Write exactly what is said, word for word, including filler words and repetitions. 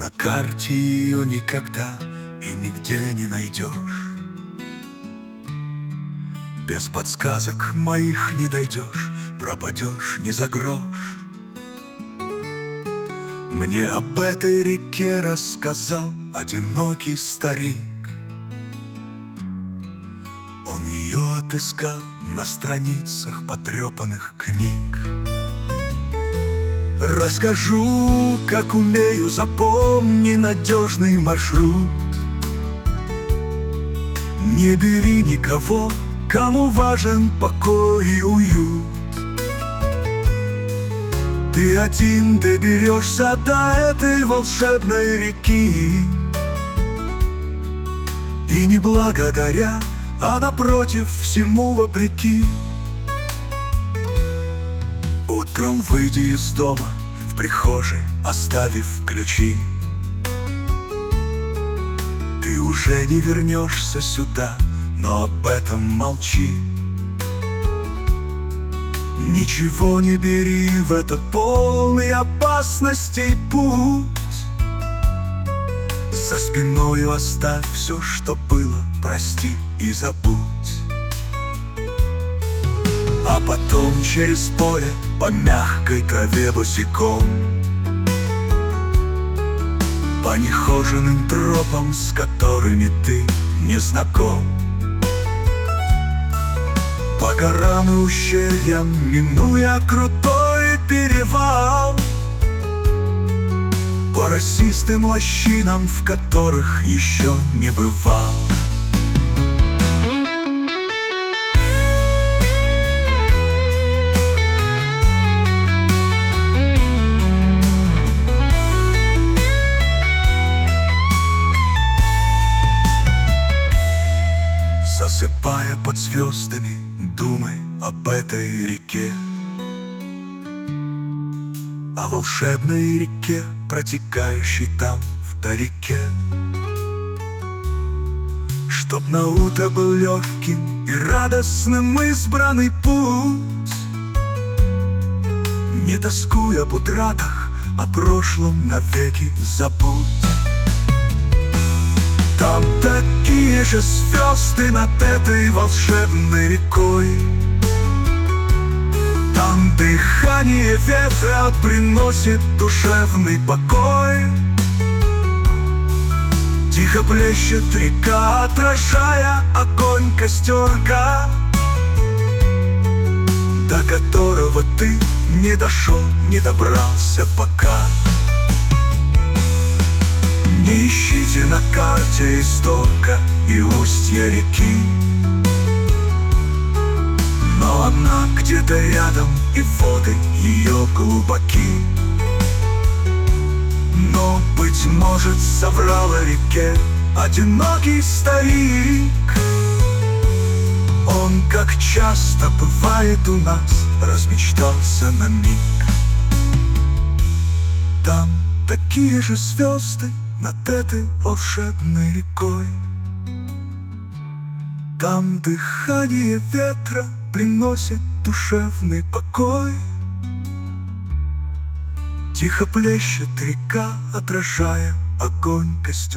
На карте ее никогда и нигде не найдешь. Без подсказок моих не дойдешь, пропадешь не за грош. Мне об этой реке рассказал одинокий старик. Он ее отыскал на страницах потрепанных книг. Расскажу, как умею, запомни надежный маршрут. Не бери никого, кому важен покой и уют. Ты один доберешься до этой волшебной реки, и не благодаря, а напротив, всему вопреки. Утром выйди из дома, в прихожей оставив ключи. Ты уже не вернешься сюда, но об этом молчи. Ничего не бери в этот полный опасностей путь. За спиною оставь все, что было, прости и забудь. А потом через поле по мягкой траве босиком, по нехоженным тропам, с которыми ты не знаком, по горам и ущельям, минуя крутой перевал, по росистым лощинам, в которых еще не бывал. Засыпая под звездами, думай об этой реке, о волшебной реке, протекающей там вдалеке. Чтоб на утро был легким и радостным избранный путь, не тоскуй об утратах, о прошлом навеки забудь. Там такие же звезды над этой волшебной рекой. Там дыхание ветра приносит душевный покой. Тихо плещет река, отражая огонь костерка, до которого ты не дошел, не добрался пока. Не ищите на карте истока и устья реки, но она где-то рядом, и воды ее глубоки. Но, быть может, соврал о реке одинокий старик. Он, как часто бывает у нас, размечтался на миг. Там такие же звезды над этой волшебной рекой. Там дыхание ветра приносит душевный покой. Тихо плещет река, отражая огонь костер.